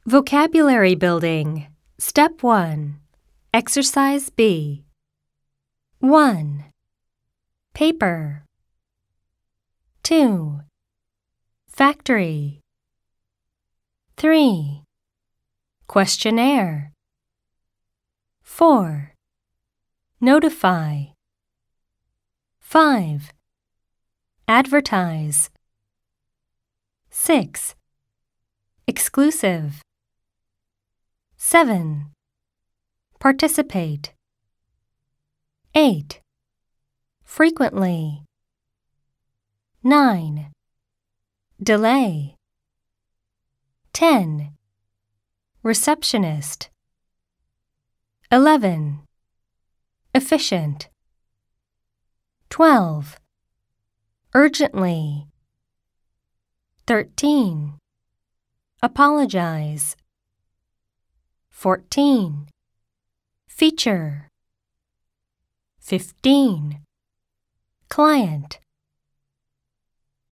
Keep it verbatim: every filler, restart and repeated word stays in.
Vocabulary Building. Step one. Exercise B. one. Paper. two. Factory. three. Questionnaire. four. Notify. five. Advertise. six. Exclusive. seven. Participate. eight. Frequently. nine. Delay. ten. Receptionist. eleven. Efficient. twelve. Urgently. thirteen. Apologize. fourteen. Feature. fifteen. Client.